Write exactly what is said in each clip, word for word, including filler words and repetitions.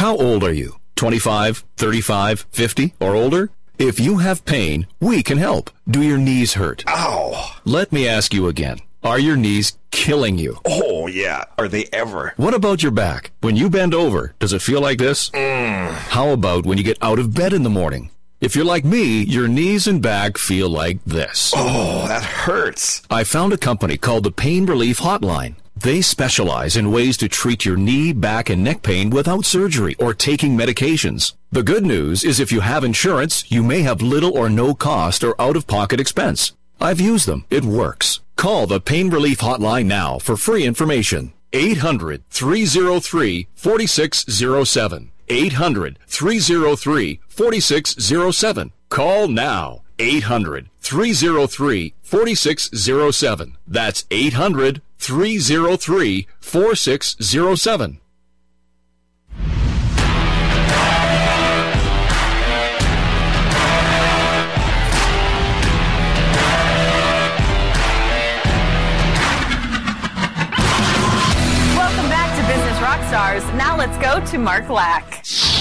How old are you? twenty-five, thirty-five, fifty, or older? If you have pain, we can help. Do your knees hurt? Ow. Let me ask you again. Are your knees killing you? Oh, yeah. Are they ever? What about your back? When you bend over, does it feel like this? Mm. How about when you get out of bed in the morning? If you're like me, your knees and back feel like this. Oh, that hurts. I found a company called the Pain Relief Hotline. They specialize in ways to treat your knee, back, and neck pain without surgery or taking medications. The good news is if you have insurance, you may have little or no cost or out-of-pocket expense. I've used them. It works. Call the Pain Relief Hotline now for free information. eight hundred, three oh three, four six oh seven. eight hundred, three oh three, four six oh seven. Call now. eight hundred, three oh three, four six oh seven. That's eight hundred, three oh three, four six oh seven. Welcome back to Business Rockstars. Now let's go to Mark Lack.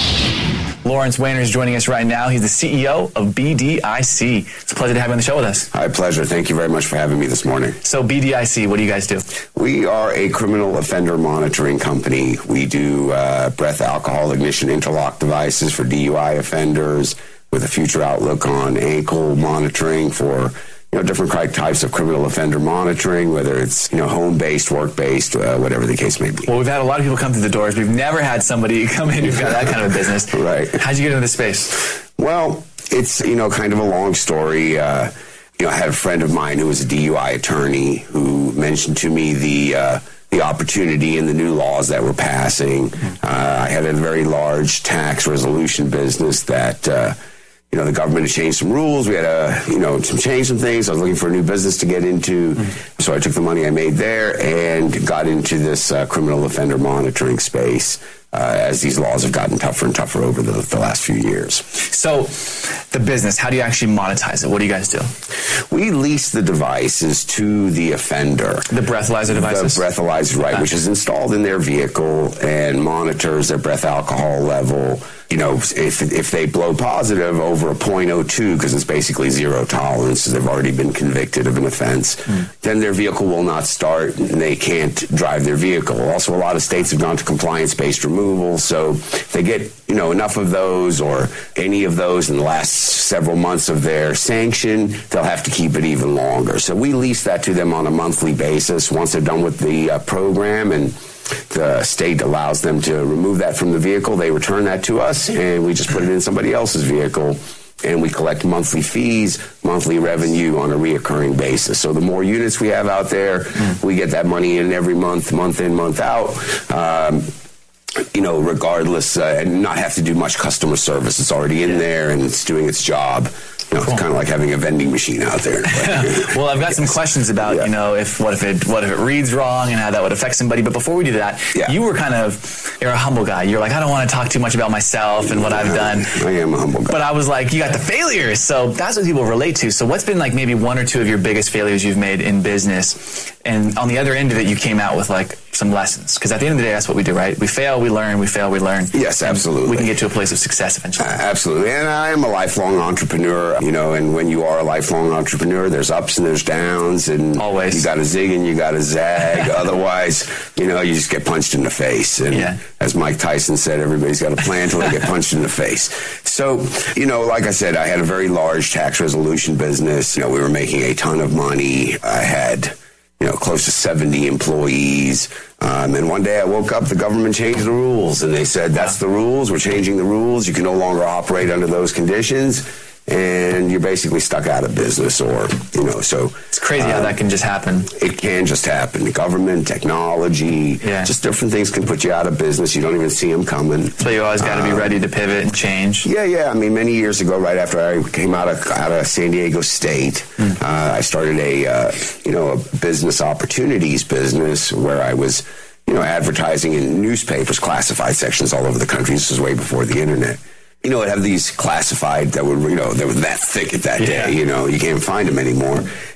Lawrence Weiner is joining us right now. He's the C E O of B D I C. It's a pleasure to have you on the show with us. My pleasure. Thank you very much for having me this morning. So B D I C, what do you guys do? We are a criminal offender monitoring company. We do uh, breath alcohol ignition interlock devices for D U I offenders with a future outlook on ankle monitoring for you know, different types of criminal offender monitoring, whether it's, you know, home-based, work-based, uh, whatever the case may be. Well, we've had a lot of people come through the doors. We've never had somebody come in who's got that kind of a business. Right. How'd you get into this space? Well, it's, you know, kind of a long story. Uh, you know, I had a friend of mine who was a D U I attorney who mentioned to me the uh, the opportunity and the new laws that were passing. Uh, I had a very large tax resolution business that... Uh, You know, the government had changed some rules. We had a, you know, some change some things. I was looking for a new business to get into. Mm-hmm. So I took the money I made there and got into this uh, criminal offender monitoring space uh, as these laws have gotten tougher and tougher over the, the last few years. So the business, how do you actually monetize it? What do you guys do? We lease the devices to the offender. The breathalyzer devices? The breathalyzer, right, okay. Which is installed in their vehicle and monitors their breath alcohol level. You know, if if they blow positive over a point oh two, because it's basically zero tolerance, because they've already been convicted of an offense, mm. then their vehicle will not start and they can't drive their vehicle. Also, a lot of states have gone to compliance-based removal, so if they get, you know, enough of those or any of those in the last several months of their sanction, they'll have to keep it even longer. So we lease that to them on a monthly basis once they're done with the uh, program, and the state allows them to remove that from the vehicle. They return that to us, and we just put it in somebody else's vehicle, and we collect monthly fees, monthly revenue on a reoccurring basis. So the more units we have out there, mm. we get that money in every month, month in, month out. Um, you know, regardless, uh, and not have to do much customer service. It's already in there, and it's doing its job. You know, cool. It's kind of like having a vending machine out there. Well, I've got some questions about, yeah. you know, if what if it what if it reads wrong and how that would affect somebody. But before we do that, yeah. you were kind of, you're a humble guy. You're like, I don't want to talk too much about myself and what I've done. I am a humble guy. But I was like, you got the failures. So that's what people relate to. So what's been like maybe one or two of your biggest failures you've made in business? And on the other end of it, you came out with like some lessons. Because at the end of the day, that's what we do, right? We fail, we learn, we fail, we learn. Yes, absolutely. We can get to a place of success eventually. Uh, absolutely. And I am a lifelong entrepreneur, you know, and when you are a lifelong entrepreneur, there's ups and there's downs, and always you got to zig and you got to zag. Otherwise, you know, you just get punched in the face. And yeah. as Mike Tyson said, everybody's got a plan until they get punched in the face. So, you know, like I said, I had a very large tax resolution business. You know, we were making a ton of money. I had, you know, close to seventy employees. Um, and one day I woke up, the government changed the rules, and they said, that's the rules. We're changing the rules. You can no longer operate under those conditions. And you're basically stuck out of business, or, you know, so. It's crazy um, how that can just happen. It can just happen. The government, technology, yeah. just different things can put you out of business. You don't even see them coming. So you always got to um, be ready to pivot and change. Yeah, yeah. I mean, many years ago, right after I came out of, out of San Diego State, mm. uh, I started a, uh, you know, a business opportunities business where I was, you know, advertising in newspapers, classified sections all over the country. This was way before the internet. You know, it have these classified that were, you know, they were that thick at that yeah. day, you know, you can't find them anymore.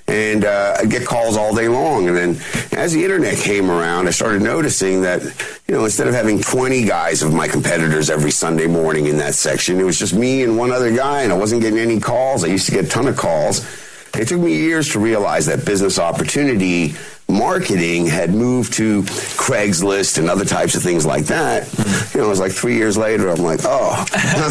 And uh, I'd get calls all day long. And then as the internet came around, I started noticing that, you know, instead of having twenty guys of my competitors every Sunday morning in that section, it was just me and one other guy, and I wasn't getting any calls. I used to get a ton of calls. It took me years to realize that business opportunity marketing had moved to Craigslist and other types of things like that. Mm-hmm. You know, it was like three years later, I'm like, oh,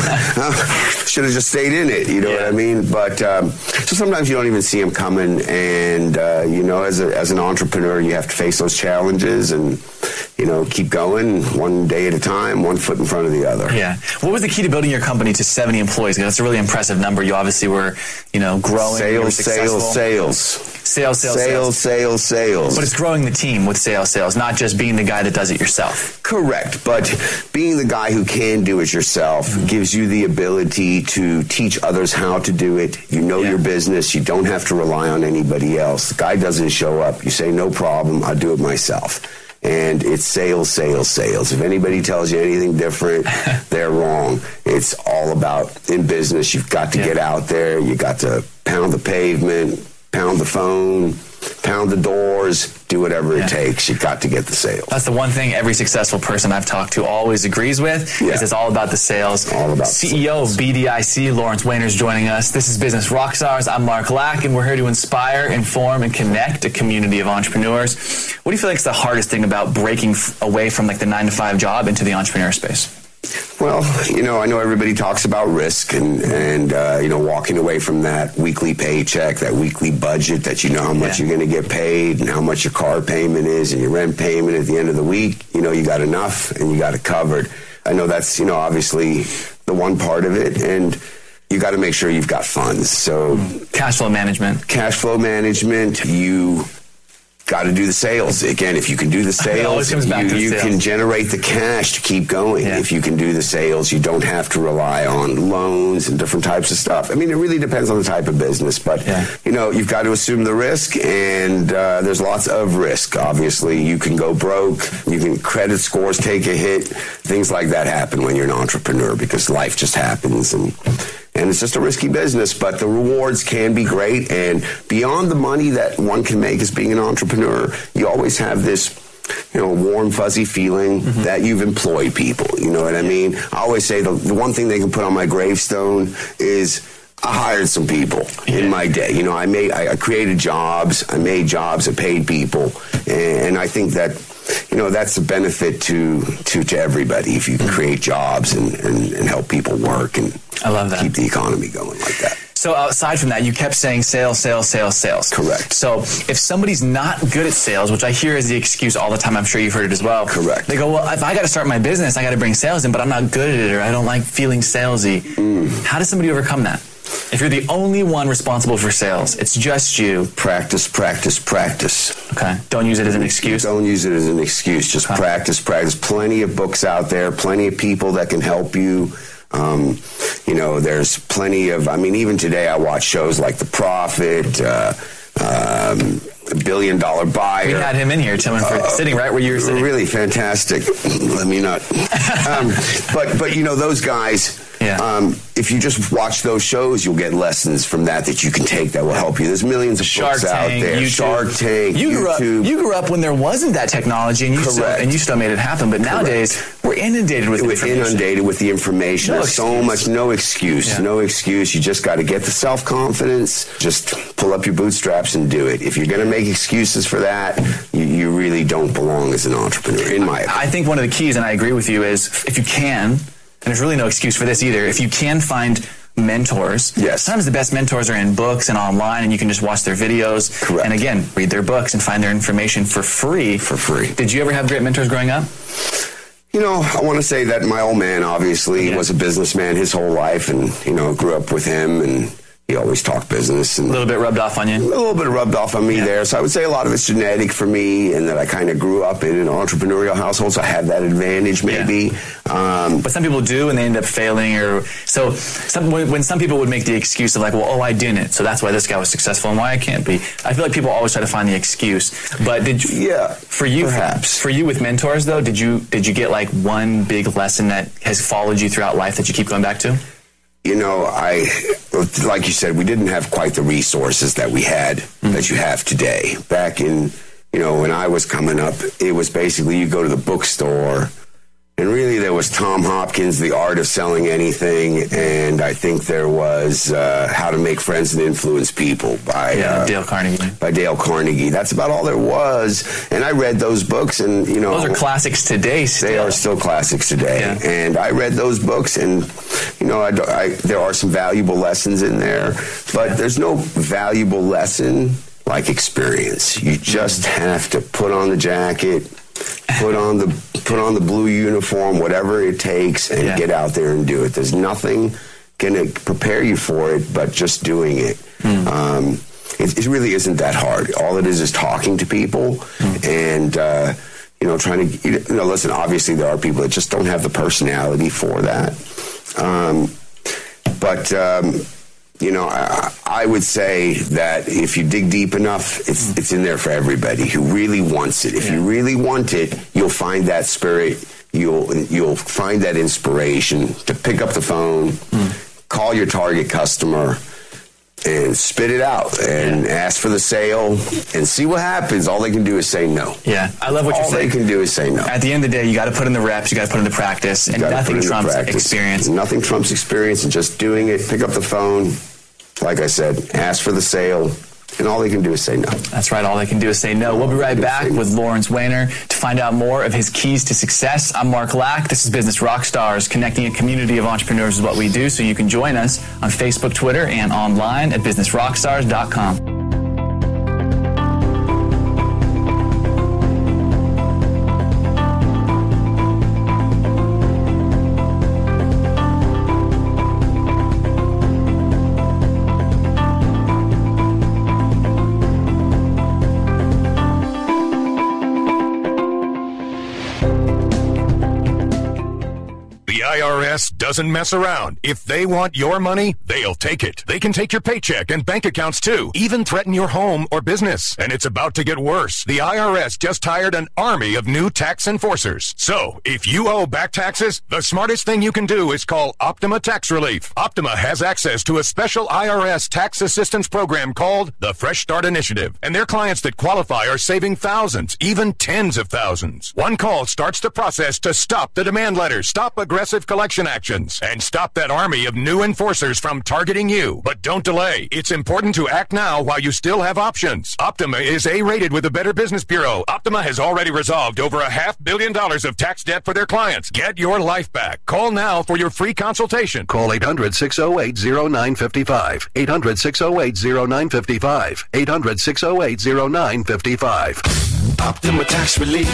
should have just stayed in it. You know yeah. what I mean? But um, so sometimes you don't even see them coming. And, uh, you know, as, a, as an entrepreneur, you have to face those challenges and, you know, keep going one day at a time, one foot in front of the other. Yeah. What was the key to building your company to seventy employees? That's a really impressive number. You obviously were, you know, growing. Sales, sales, sales. Sales, sales, sales, sales, sales. But it's growing the team with sales, sales, not just being the guy that does it yourself. Correct. But being the guy who can do it yourself mm-hmm. gives you the ability to teach others how to do it. You know yeah. your business. You don't have to rely on anybody else. The guy doesn't show up. You say, no problem. I'll do it myself. And it's sales, sales, sales. If anybody tells you anything different, they're wrong. It's all about, in business, you've got to yeah. get out there. You got to pound the pavement, pound the phone, pound the doors, do whatever yeah. it takes. You've got to get the sales. That's the one thing every successful person I've talked to always agrees with, yeah. is it's all about the sales. All about C E O of B D I C, Lawrence Wayner, is joining us. This is Business Rockstars. I'm Mark Lack, and we're here to inspire, inform, and connect a community of entrepreneurs. What do you feel like is the hardest thing about breaking f- away from like the nine to five job into the entrepreneur space? Well, you know, I know everybody talks about risk and, and uh, you know, walking away from that weekly paycheck, that weekly budget that you know how much yeah. you're going to get paid and how much your car payment is and your rent payment at the end of the week. You know, you got enough and you got it covered. I know that's, you know, obviously the one part of it. And you got to make sure you've got funds. So cash flow management. Cash flow management, you got to do the sales. Again, if you can do the sales, you, the you sales. can generate the cash to keep going. Yeah. If you can do the sales, you don't have to rely on loans and different types of stuff. I mean, it really depends on the type of business, but yeah. you know, you've got to assume the risk, and uh, there's lots of risk. Obviously, you can go broke, you can credit scores take a hit, things like that happen when you're an entrepreneur because life just happens, and And it's just a risky business, but the rewards can be great. And beyond the money that one can make as being an entrepreneur, you always have this, you know, warm, fuzzy feeling mm-hmm. that you've employed people. You know what I mean? I always say the, the one thing they can put on my gravestone is I hired some people yeah. in my day. You know, I made, I, I created jobs. I made jobs. I paid people. And, and I think that, you know, that's a benefit to, to, to everybody if you can create jobs and, and, and help people work and I love that. keep the economy going like that. So aside from that, you kept saying sales, sales, sales, sales. Correct. So if somebody's not good at sales, which I hear is the excuse all the time, I'm sure you've heard it as well. Correct. They go, well, if I got to start my business, I got to bring sales in, but I'm not good at it or I don't like feeling salesy. Mm. How does somebody overcome that? If you're the only one responsible for sales, it's just you. Practice, practice, practice. Okay. Don't use it as an excuse? Don't use it as an excuse. Just okay. practice, practice. Plenty of books out there, plenty of people that can help you. Um, you know, there's plenty of, I mean, even today I watch shows like The Profit, uh, um, Billion Dollar Buyer. We had him in here, Tillman, for uh, sitting right where you were sitting. Really fantastic. Let me not. um, but, but, you know, those guys, yeah. um, if you just watch those shows, you'll get lessons from that that you can take that will help you. There's millions of Shark books Tank, out there. YouTube. Shark Tank, you grew YouTube. Up, you grew up when there wasn't that technology, and you, still, and you still made it happen. But nowadays, Correct. we're inundated with we're information. inundated with the information. No There's so much, no excuse. Yeah. No excuse. You just got to get the self-confidence. Just pull up your bootstraps and do it. If you're going to make excuses for that, you, you really don't belong as an entrepreneur, in my opinion. I think one of the keys, and I agree with you, is if you can, and there's really no excuse for this either, if you can find mentors. Yes. Sometimes the best mentors are in books and online, and you can just watch their videos. Correct. And again, read their books and find their information for free. For free. Did you ever have great mentors growing up? You know, I want to say that my old man obviously yeah. was a businessman his whole life, and, you know, grew up with him, and he always talked business. And a little bit rubbed off on you? A little bit rubbed off on me yeah. there. So I would say a lot of it's genetic for me, and that I kind of grew up in an entrepreneurial household, so I had that advantage maybe. Yeah. Um, but some people do, and they end up failing. Or so some, when, when some people would make the excuse of like, well, oh, I didn't, so that's why this guy was successful and why I can't be. I feel like people always try to find the excuse. But did you, yeah, for you, perhaps. For you with mentors, though, did you did you get like one big lesson that has followed you throughout life that you keep going back to? You know, I like you said, we didn't have quite the resources that we had, mm-hmm. that you have today. Back in, you know, when I was coming up, it was basically you go to the bookstore, and really there was Tom Hopkins, The Art of Selling Anything, and I think there was uh, How to Make Friends and Influence People by yeah, uh, Dale Carnegie. By Dale Carnegie. That's about all there was, and I read those books, and you know, those are classics today. Still. They are still classics today, yeah. And I read those books, and you know, I, I, there are some valuable lessons in there, but yeah. there's no valuable lesson like experience. You just mm-hmm. have to put on the jacket. Put on the put on the blue uniform, whatever it takes, and yeah. get out there and do it. There's nothing going to prepare you for it, but just doing it. Mm. Um, it. It really isn't that hard. All it is is talking to people mm. and uh, you know trying to you know. Listen, obviously there are people that just don't have the personality for that, um, but. Um, You know, I, I would say that if you dig deep enough, it's it's in there for everybody who really wants it. If yeah. you really want it, you'll find that spirit. You'll you'll find that inspiration to pick up the phone, mm. call your target customer, and spit it out and yeah. ask for the sale and see what happens. All they can do is say no. Yeah, I love what All you're saying. All they can do is say no. At the end of the day, you got to put in the reps, you got to put in the practice, and nothing trumps experience. Nothing trumps experience, and just doing it. Pick up the phone. Like I said, ask for the sale, and all they can do is say no. That's right. All they can do is say no. We'll be right back with Lawrence Weiner to find out more of his keys to success. I'm Mark Lack. This is Business Rockstars. Connecting a community of entrepreneurs is what we do, so you can join us on Facebook, Twitter, and online at business rockstars dot com. I R S doesn't mess around. If they want your money, they'll take it. They can take your paycheck and bank accounts too, even threaten your home or business. And it's about to get worse. The I R S just hired an army of new tax enforcers. So, if you owe back taxes, the smartest thing you can do is call Optima Tax Relief. Optima has access to a special I R S tax assistance program called the Fresh Start Initiative. And their clients that qualify are saving thousands, even tens of thousands. One call starts the process to stop the demand letters, stop aggressive collection actions, and stop that army of new enforcers from targeting you. But don't delay. It's important to act now while you still have options. Optima is A-rated with the Better Business Bureau. Optima has already resolved over a half billion dollars of tax debt for their clients. Get your life back. Call now for your free consultation. Call eight hundred, six oh eight, oh nine five five. eight hundred, six oh eight, oh nine five five. eight hundred, six oh eight, oh nine five five. Optima Tax Relief.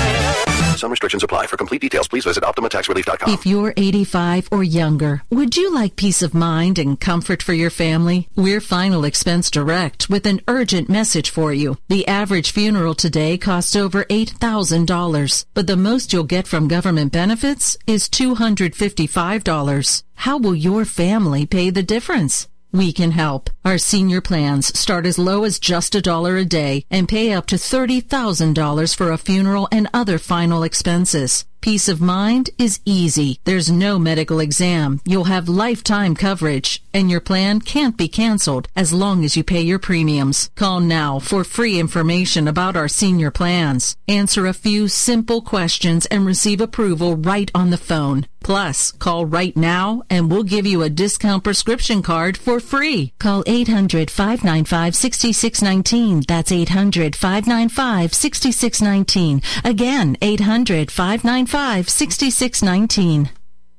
Some restrictions apply. For complete details, please visit optima tax relief dot com. If you're eighty-five or younger, would you like peace of mind and comfort for your family? We're Final Expense Direct with an urgent message for you. The average funeral today costs over eight thousand dollars, but the most you'll get from government benefits is two hundred fifty-five dollars. How will your family pay the difference? We can help. Our senior plans start as low as just a dollar a day and pay up to thirty thousand dollars for a funeral and other final expenses. Peace of mind is easy. There's no medical exam. You'll have lifetime coverage, and your plan can't be canceled as long as you pay your premiums. Call now for free information about our senior plans. Answer a few simple questions and receive approval right on the phone. Plus, call right now and we'll give you a discount prescription card for free. Call eight hundred, five nine five, six six one nine. That's eight hundred, five nine five, six six one nine. Again, eight hundred, five nine five, six six one nine.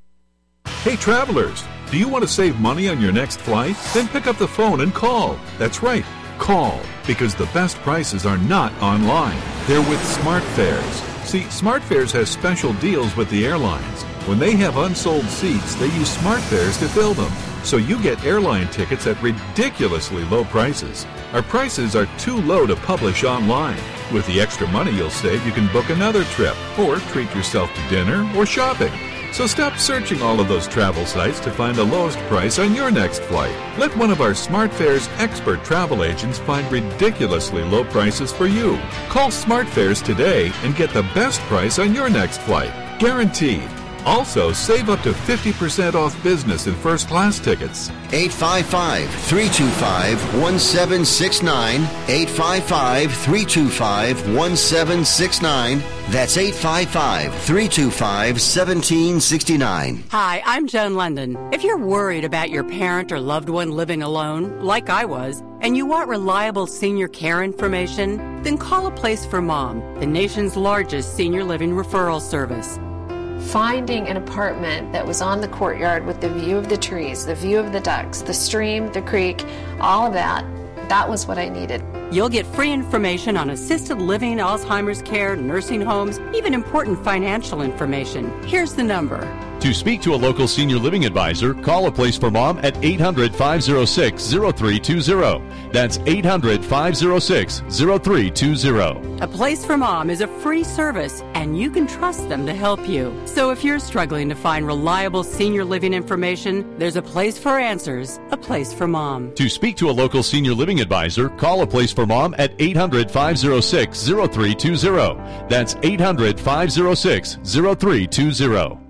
Hey travelers, do you want to save money on your next flight? Then pick up the phone and call. That's right, call, because the best prices are not online. They're with SmartFares. See, SmartFares has special deals with the airlines. When they have unsold seats, they use SmartFares to fill them. So you get airline tickets at ridiculously low prices. Our prices are too low to publish online. With the extra money you'll save, you can book another trip or treat yourself to dinner or shopping. So stop searching all of those travel sites to find the lowest price on your next flight. Let one of our SmartFares expert travel agents find ridiculously low prices for you. Call SmartFares today and get the best price on your next flight. Guaranteed. Also, save up to fifty percent off business and first class tickets. eight five five, three two five, one seven six nine. eight five five, three two five, one seven six nine. That's eight five five, three two five, one seven six nine. Hi, I'm Joan London. If you're worried about your parent or loved one living alone, like I was, and you want reliable senior care information, then call A Place for Mom, the nation's largest senior living referral service. Finding an apartment that was on the courtyard with the view of the trees, the view of the ducks, the stream, the creek, all of that, that was what I needed. You'll get free information on assisted living, Alzheimer's care, nursing homes, even important financial information. Here's the number. To speak to a local senior living advisor, call A Place for Mom at eight hundred, five oh six, oh three two oh. That's eight hundred, five oh six, oh three two oh. A Place for Mom is a free service, and you can trust them to help you. So if you're struggling to find reliable senior living information, there's a place for answers, A Place for Mom. To speak to a local senior living advisor, call A Place for Mom at eight hundred, five oh six, oh three two oh. That's eight hundred, five oh six, oh three two oh.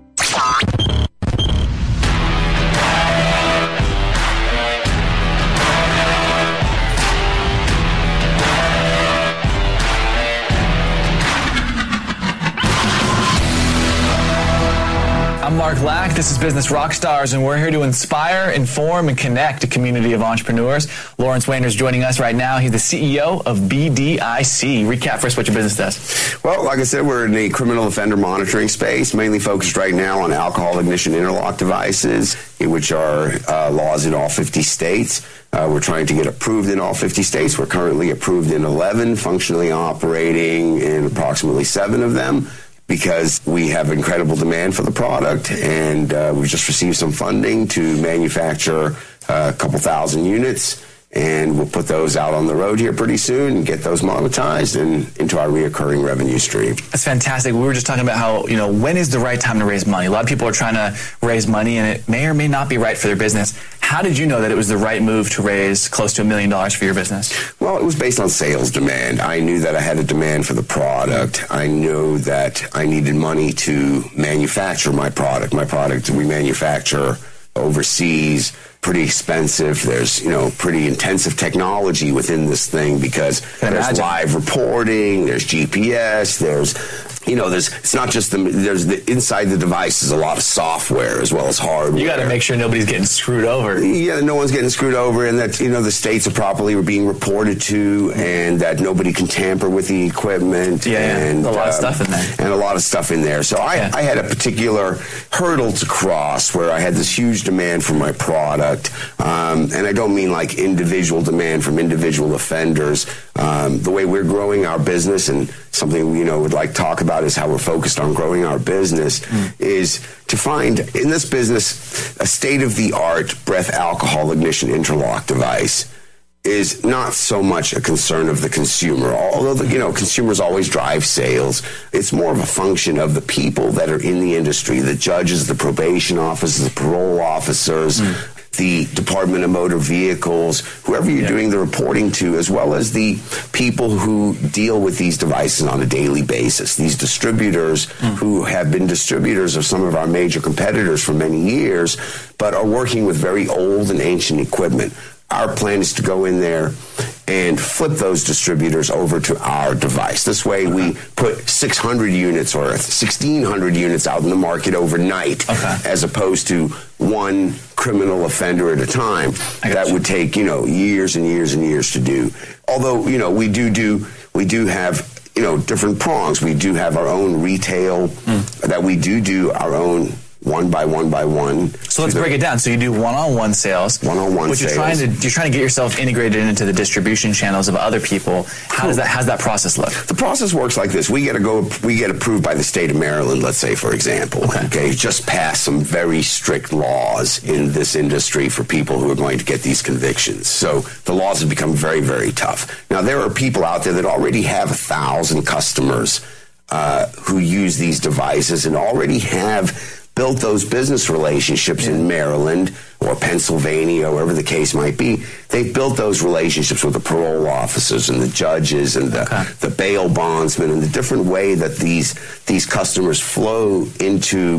I'm Mark Lack. This is Business Rockstars, and we're here to inspire, inform, and connect a community of entrepreneurs. Lawrence Wayner is joining us right now. He's the C E O of B D I C. Recap for us what your business does. Well, like I said, we're in the criminal offender monitoring space, mainly focused right now on alcohol ignition interlock devices, which are uh, laws in all fifty states. Uh, we're trying to get approved in all fifty states. We're currently approved in eleven, functionally operating in approximately seven of them, because we have incredible demand for the product, and uh, we've just received some funding to manufacture uh, a couple thousand units, and we'll put those out on the road here pretty soon and get those monetized and into our reoccurring revenue stream. That's fantastic. We were just talking about how, you know, when is the right time to raise money? A lot of people are trying to raise money, and it may or may not be right for their business. How did you know that it was the right move to raise close to a million dollars for your business? Well, it was based on sales demand. I knew that I had a demand for the product. I knew that I needed money to manufacture my product. My product we manufacture overseas, pretty expensive. There's, you know, pretty intensive technology within this thing because there's live reporting, there's G P S, there's, you know, there's, it's not just the, there's the, inside the device is a lot of software as well as hardware. You got to make sure nobody's getting screwed over. Yeah, no one's getting screwed over, and that, you know, the states are properly being reported to, and that nobody can tamper with the equipment. Yeah, and a lot um, of stuff in there. And a lot of stuff in there. So I, yeah. I had a particular hurdle to cross where I had this huge demand for my product. Um, and I don't mean like individual demand from individual offenders. Um, the way we're growing our business, and something, you know, would like to talk about is how we're focused on growing our business, mm. is to find in this business a state-of-the-art breath alcohol ignition interlock device is not so much a concern of the consumer, although, the, you know, consumers always drive sales. It's more of a function of the people that are in the industry, the judges, the probation officers, the parole officers, mm. the Department of Motor Vehicles, whoever you're yeah. doing the reporting to, as well as the people who deal with these devices on a daily basis. These distributors mm. who have been distributors of some of our major competitors for many years, but are working with very old and ancient equipment. Our plan is to go in there and flip those distributors over to our device. This way okay. we put six hundred units or sixteen hundred units out in the market overnight, okay. as opposed to one criminal offender at a time. That you. would take, you know, years and years and years to do. Although, you know, we do do, we do have, you know, different prongs. We do have our own retail, mm. that we do do our own one by one by one. So let's break it down. So you do one-on-one sales. One-on-one but you're sales. Trying to, you're trying to get yourself integrated into the distribution channels of other people. How does that, how's that process look? The process works like this. We get to go, we get approved by the state of Maryland, let's say, for example. Okay. okay. Just passed some very strict laws in this industry for people who are going to get these convictions. So the laws have become very, very tough. Now, there are people out there that already have a thousand customers uh, who use these devices and already have built those business relationships yeah. in Maryland or Pennsylvania, or wherever the case might be. They've built those relationships with the parole officers and the judges and the, okay. the bail bondsmen, and the different way that these these customers flow into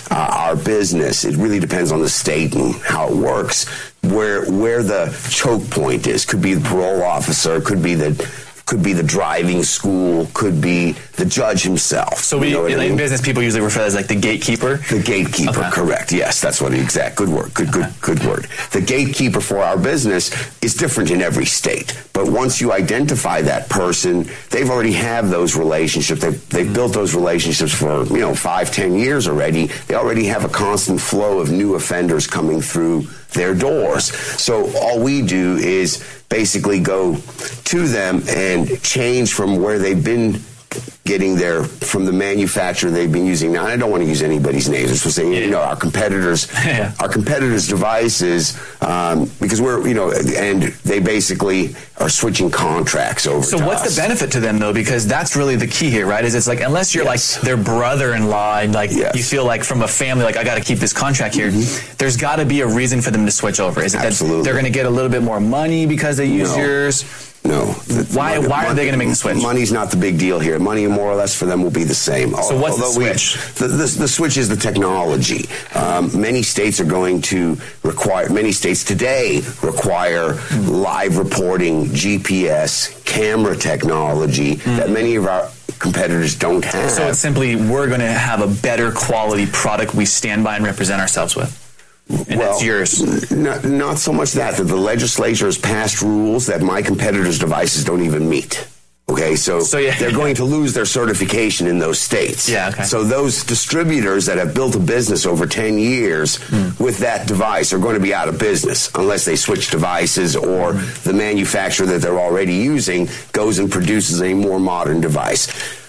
uh, our business, it really depends on the state and how it works, where where the choke point is. Could be the parole officer, could be the could be the driving school, could be the judge himself. So we, you know in, I mean? in business, people usually refer to as like the gatekeeper? The gatekeeper, okay. correct. Yes, that's what exact. Good word. Good, good, good word. The gatekeeper for our business is different in every state. But once you identify that person, they've already have those relationships. They've, they've mm-hmm. built those relationships for, you know, five, ten years already. They already have a constant flow of new offenders coming through their doors. So all we do is basically go to them and change from where they've been getting their, from the manufacturer they've been using. Now, I don't want to use anybody's names. I'm supposed to say, yeah. you know, our competitors, yeah. our competitors' devices, um, because we're, you know, and they basically are switching contracts over So to what's us. the benefit to them, though? Because that's really the key here, right? Is it's like, unless you're yes. like their brother-in-law and like yes. you feel like from a family, like I got to keep this contract here, mm-hmm. there's got to be a reason for them to switch over. Is it Absolutely. that they're going to get a little bit more money because they use no. yours? No. Why money, Why are they going to make the switch? Money's not the big deal here. Money, more or less, for them will be the same. So what's Although the switch? We, the, the, the switch is the technology. Um, many states are going to require, many states today require mm. live reporting, G P S, camera technology mm. that many of our competitors don't have. So it's simply, we're going to have a better quality product we stand by and represent ourselves with. And well, it's yours. Not, not so much that, that the legislature has passed rules that my competitors' devices don't even meet. Okay, so, so yeah, they're yeah. going to lose their certification in those states. Yeah, okay. So those distributors that have built a business over ten years mm. with that device are going to be out of business unless they switch devices or mm. the manufacturer that they're already using goes and produces a more modern device.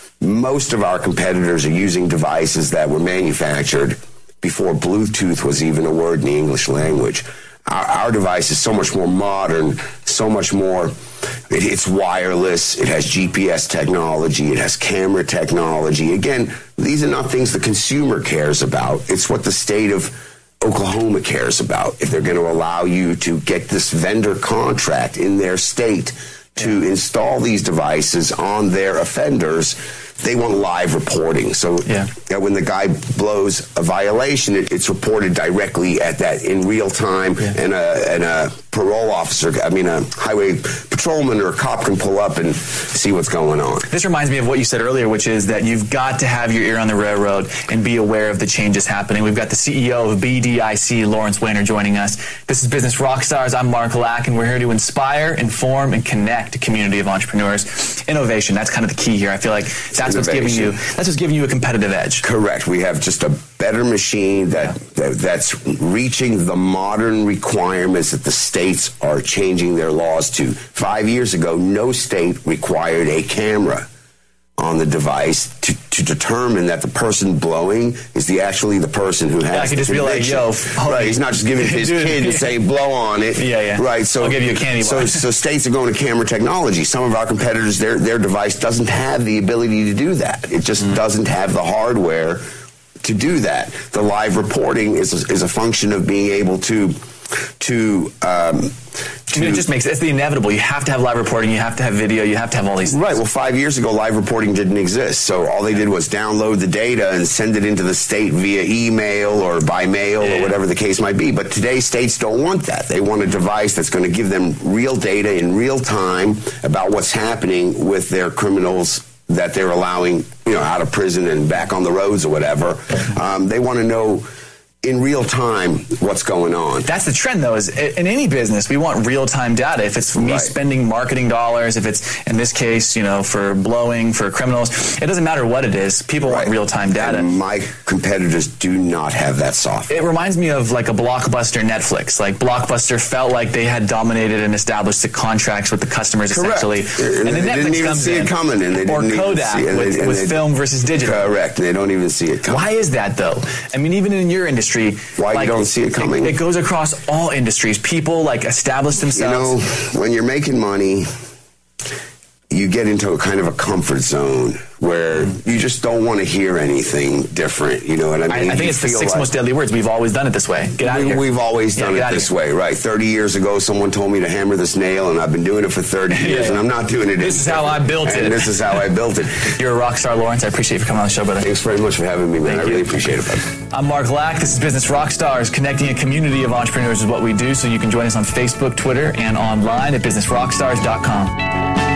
Most of our competitors are using devices that were manufactured before Bluetooth was even a word in the English language. Our, our device is so much more modern, so much more, it, it's wireless, it has G P S technology, it has camera technology. Again, these are not things the consumer cares about. It's what the state of Oklahoma cares about. If they're going to allow you to get this vendor contract in their state to yeah. install these devices on their offenders, they want live reporting. So yeah. that when the guy blows a violation, it, it's reported directly at that in real time, yeah. and, a, and a parole officer, I mean a highway patrolman or a cop can pull up and see what's going on. This reminds me of what you said earlier, which is that you've got to have your ear on the railroad and be aware of the changes happening. We've got the C E O of B D I C, Lawrence Weiner, joining us. This is Business Rockstars. I'm Mark Lack, and we're here to inspire, inform, and connect a community of entrepreneurs. Innovation, that's kind of the key here. I feel like that's what's giving you that's what's giving you a competitive edge. Correct. We have just a better machine that, yeah. that that's reaching the modern requirements that the states are changing their laws to. Five years ago, no state required a camera on the device to, to determine that the person blowing is the actually the person who has yeah, I could the just conviction. be like, yo, right, he's not just giving his kid and say blow on it. Yeah, yeah. Right, so I'll give you a candy bar. So, so states are going to camera technology. Some of our competitors, their their device doesn't have the ability to do that. It just mm. doesn't have the hardware to do that. The live reporting is a, is a function of being able to to um, I mean, it just makes it's the inevitable. You have to have live reporting. You have to have video. You have to have all these things. Right. Well, five years ago, live reporting didn't exist. So all they did was download the data and send it into the state via email or by mail yeah. or whatever the case might be. But today, states don't want that. They want a device that's going to give them real data in real time about what's happening with their criminals that they're allowing, you know, out of prison and back on the roads or whatever. Um, they want to know in real time what's going on. That's the trend, though, is in any business, we want real-time data. If it's me right. spending marketing dollars, if it's, in this case, you know, for blowing, for criminals, it doesn't matter what it is. People right. want real-time data. And my competitors do not have that software. It reminds me of like a Blockbuster Netflix. Like Blockbuster felt like they had dominated and established the contracts with the customers, Correct. essentially. And, and they then Netflix didn't even comes see in, it coming. And they or didn't Kodak even see it. with, and with they, film versus digital. Correct. They don't even see it coming. Why is that, though? I mean, even in your industry, why like, you don't see it coming? It, it goes across all industries. People like establish themselves. You know, when you're making money, you you get into a kind of a comfort zone where you just don't want to hear anything different. You know what I mean? I, I think you it's the six like most deadly words. We've always done it this way. Get out we, of here. We've always done yeah, it this way, right? thirty years ago, someone told me to hammer this nail, and I've been doing it for thirty years, yeah. and I'm not doing it. This is how I built and it. This is how I built it. You're a rock star, Lawrence. I appreciate you for coming on the show, brother. Thanks very much for having me, man. Thank I you. really appreciate it, brother. I'm Mark Lack. This is Business Rockstars. Connecting a community of entrepreneurs is what we do, so you can join us on Facebook, Twitter, and online at business rockstars dot com.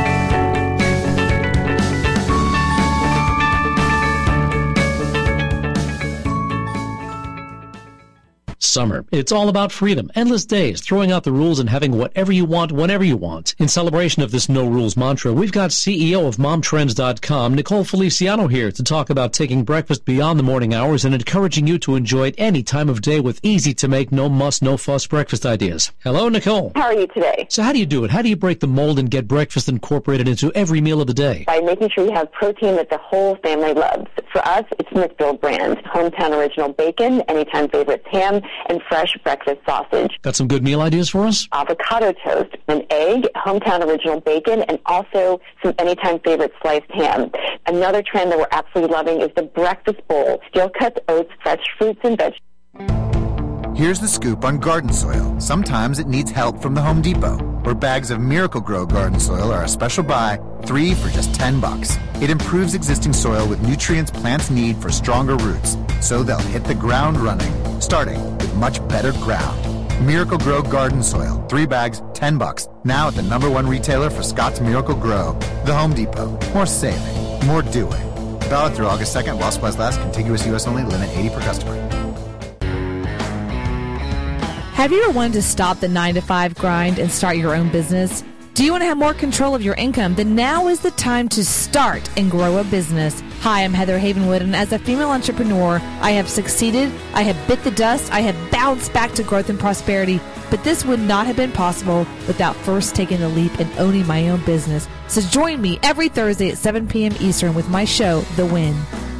Summer. It's all about freedom, endless days, throwing out the rules and having whatever you want, whenever you want. In celebration of this no-rules mantra, we've got C E O of Mom Trends dot com, Nicole Feliciano, here to talk about taking breakfast beyond the morning hours and encouraging you to enjoy it any time of day with easy-to-make, no-muss, no-fuss breakfast ideas. Hello, Nicole. How are you today? So how do you do it? How do you break the mold and get breakfast incorporated into every meal of the day? By making sure you have protein that the whole family loves. For us, it's Smithfield brand, hometown original bacon, anytime favorites ham, and fresh breakfast sausage. Got some good meal ideas for us? Avocado toast, an egg, hometown original bacon, and also some anytime favorite sliced ham. Another trend that we're absolutely loving is the breakfast bowl. Steel cut oats, fresh fruits and vegetables. Here's the scoop on garden soil. Sometimes it needs help from the Home Depot, where bags of Miracle-Gro garden soil are a special buy, three for just ten bucks. It improves existing soil with nutrients plants need for stronger roots, so they'll hit the ground running, starting with much better ground. Miracle-Gro garden soil, three bags, ten bucks. Now at the number one retailer for Scott's Miracle-Gro, the Home Depot. More saving, more doing. Valid through August second, while supplies last. Contiguous U S only. Limit eighty per customer. Have you ever wanted to stop the nine to five grind and start your own business? Do you want to have more control of your income? Then now is the time to start and grow a business. Hi, I'm Heather Havenwood, and as a female entrepreneur, I have succeeded, I have bit the dust, I have bounced back to growth and prosperity, but this would not have been possible without first taking the leap and owning my own business. So join me every Thursday at seven p.m. Eastern with my show, The Win.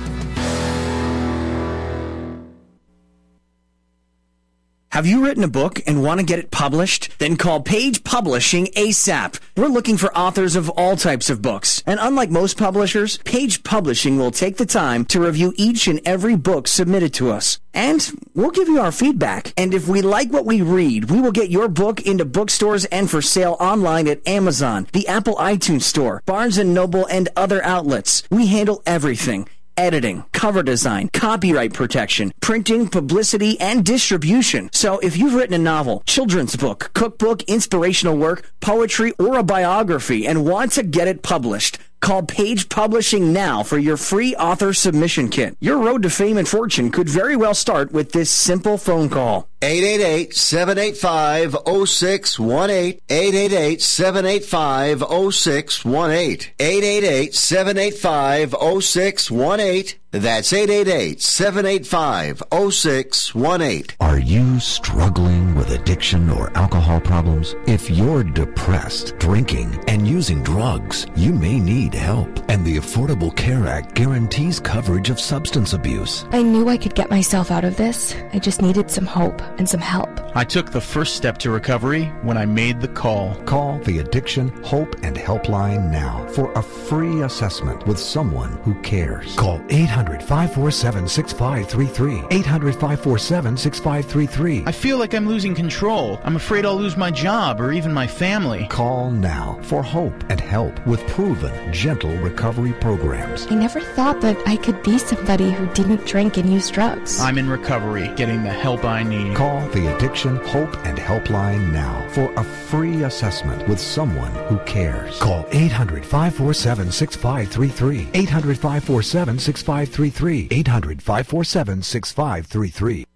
Have you written a book and want to get it published? Then call Page Publishing ASAP. We're looking for authors of all types of books. And unlike most publishers, Page Publishing will take the time to review each and every book submitted to us. And we'll give you our feedback. And if we like what we read, we will get your book into bookstores and for sale online at Amazon, the Apple iTunes Store, Barnes and Noble, and other outlets. We handle everything. Editing, cover design, copyright protection, printing, publicity, and distribution. So if you've written a novel, children's book, cookbook, inspirational work, poetry, or a biography and want to get it published, call Page Publishing now for your free author submission kit. Your road to fame and fortune could very well start with this simple phone call. eight eight eight, seven eight five, zero six one eight. eight eight eight, seven eight five, zero six one eight. eight eight eight, seven eight five, zero six one eight. That's eight eight eight, seven eight five, zero six one eight. Are you struggling with addiction or alcohol problems? If you're depressed, drinking, and using drugs, you may need help. And the Affordable Care Act guarantees coverage of substance abuse. I knew I could get myself out of this. I just needed some hope and some help. I took the first step to recovery when I made the call. Call the Addiction, Hope, and Helpline now for a free assessment with someone who cares. Call eight hundred, five four seven, six five three three. eight hundred, five four seven, six five three three. I feel like I'm losing control. I'm afraid I'll lose my job or even my family. Call now for hope and help with proven, gentle recovery programs. I never thought that I could be somebody who didn't drink and use drugs. I'm in recovery, getting the help I need. Call the Addiction, Hope, and Helpline now for a free assessment with someone who cares. Call eight hundred, five four seven, six five three three. eight hundred, five four seven, six five three three. eight hundred, five four seven, six five three three.